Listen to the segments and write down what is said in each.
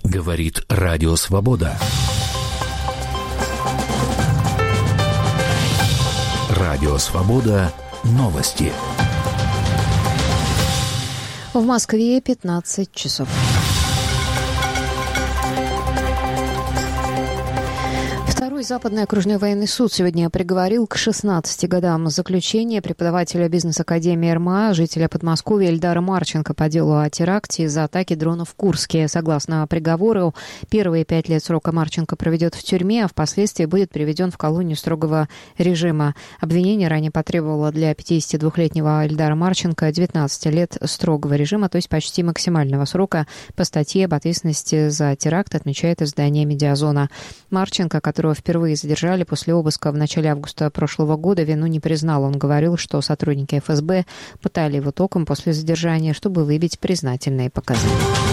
Говорит Радио Свобода. Радио Свобода. Новости. В Москве 15 часов. Второй Западный окружной военный суд сегодня приговорил к 16 годам заключения преподавателя бизнес-академии РМА, жителя Подмосковья Эльдара Марченко по делу о теракте из-за атаки дрона в Курске. Согласно приговору, первые 5 лет срока Марченко проведет в тюрьме, а впоследствии будет переведен в колонию строгого режима. Обвинение ранее потребовало для 52-летнего Эльдара Марченко 19 лет строгого режима, то есть почти максимального срока по статье об ответственности за теракт, отмечает издание «Медиазона». Марченко, которого впервые задержали после обыска в начале августа прошлого года, вину не признал. Он говорил, что сотрудники ФСБ пытали его током после задержания, чтобы выбить признательные показания.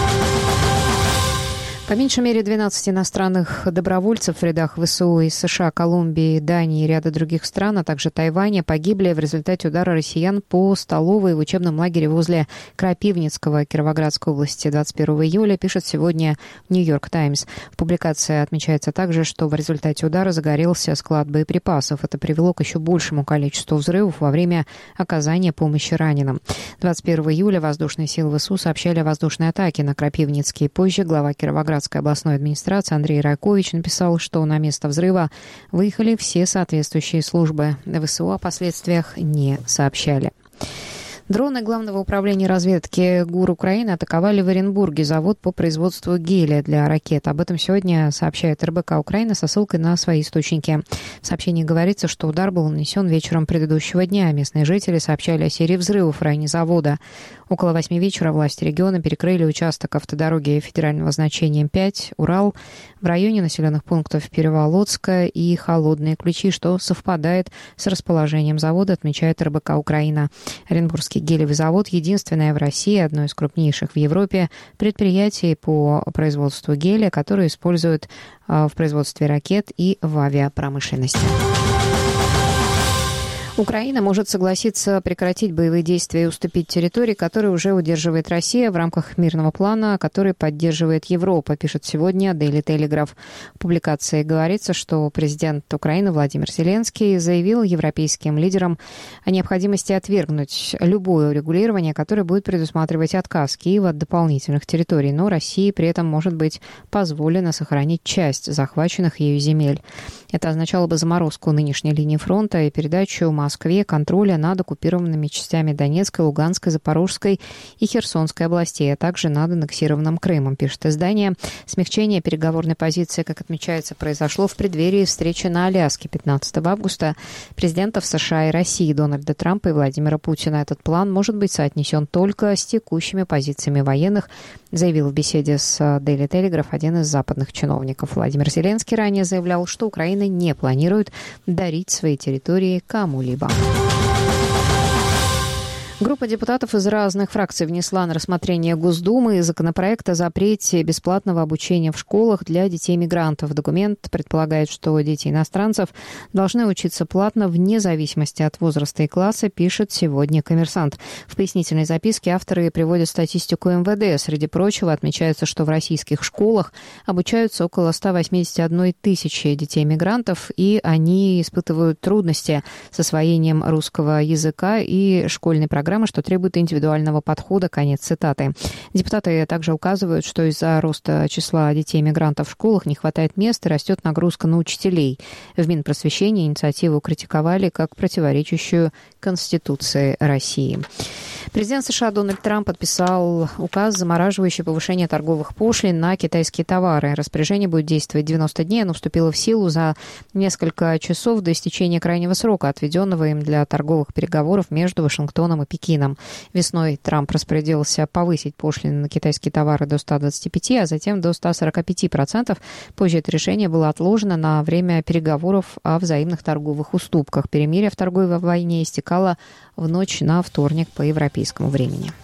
По меньшей мере 12 иностранных добровольцев в рядах ВСУ из США, Колумбии, Дании и ряда других стран, а также Тайваня погибли в результате удара россиян по столовой в учебном лагере возле Крапивницкого Кировоградской области 21 июля, пишет сегодня «Нью-Йорк Таймс». В публикации отмечается также, что в результате удара загорелся склад боеприпасов. Это привело к еще большему количеству взрывов во время оказания помощи раненым. 21 июля воздушные силы ВСУ сообщали о воздушной атаке на Крапивницкий. Позже глава Кировоградской областной администрации Андрей Райкович написал, что на место взрыва выехали все соответствующие службы. ВСУ о последствиях не сообщали. Дроны Главного управления разведки ГУР Украины атаковали в Оренбурге завод по производству гелия для ракет. Об этом сегодня сообщает РБК Украины со ссылкой на свои источники. В сообщении говорится, что удар был нанесен вечером предыдущего дня. Местные жители сообщали о серии взрывов в районе завода. Около 8 вечера власти региона перекрыли участок автодороги федерального значения 5 «Урал» в районе населенных пунктов Переволодска и Холодные Ключи, что совпадает с расположением завода, отмечает РБК Украина. Оренбургский гелевый завод – единственное в России, одно из крупнейших в Европе предприятий по производству гелия, которое используют в производстве ракет и в авиапромышленности. Украина может согласиться прекратить боевые действия и уступить территории, которые уже удерживает Россия в рамках мирного плана, который поддерживает Европа, пишет сегодня Daily Telegraph. В публикации говорится, что президент Украины Владимир Зеленский заявил европейским лидерам о необходимости отвергнуть любое урегулирование, которое будет предусматривать отказ Киева от дополнительных территорий, но России при этом может быть позволено сохранить часть захваченных ею земель. Это означало бы заморозку нынешней линии фронта и передачу Москве контроля над оккупированными частями Донецкой, Луганской, Запорожской и Херсонской областей, а также над аннексированным Крымом, пишет издание. Смягчение переговорной позиции, как отмечается, произошло в преддверии встречи на Аляске 15 августа президентов США и России Дональда Трампа и Владимира Путина. Этот план может быть соотнесен только с текущими позициями военных, заявил в беседе с Daily Telegraph один из западных чиновников. Владимир Зеленский ранее заявлял, что Украина не планирует дарить свои территории кому-либо. Группа депутатов из разных фракций внесла на рассмотрение Госдумы законопроект о запрете бесплатного обучения в школах для детей-мигрантов. Документ предполагает, что дети иностранцев должны учиться платно вне зависимости от возраста и класса, пишет сегодня «Коммерсант». В пояснительной записке авторы приводят статистику МВД. Среди прочего отмечается, что в российских школах обучаются около 181 тысячи детей-мигрантов, и они испытывают трудности с освоением русского языка и школьной программы, что требует индивидуального подхода. Конец цитаты. Депутаты также указывают, что из-за роста числа детей-мигрантов в школах не хватает мест и растет нагрузка на учителей. В Минпросвещении инициативу критиковали как противоречащую Конституции России. Президент США Дональд Трамп подписал указ, замораживающий повышение торговых пошлин на китайские товары. Распоряжение будет действовать 90 дней. Оно вступило в силу за несколько часов до истечения крайнего срока, отведенного им для торговых переговоров между Вашингтоном и Пекином. Весной Трамп распорядился повысить пошлины на китайские товары до 125%, а затем до 145%. Позже это решение было отложено на время переговоров о взаимных торговых уступках. Перемирие в торговой войне истекало в ночь на вторник по европейскому времени.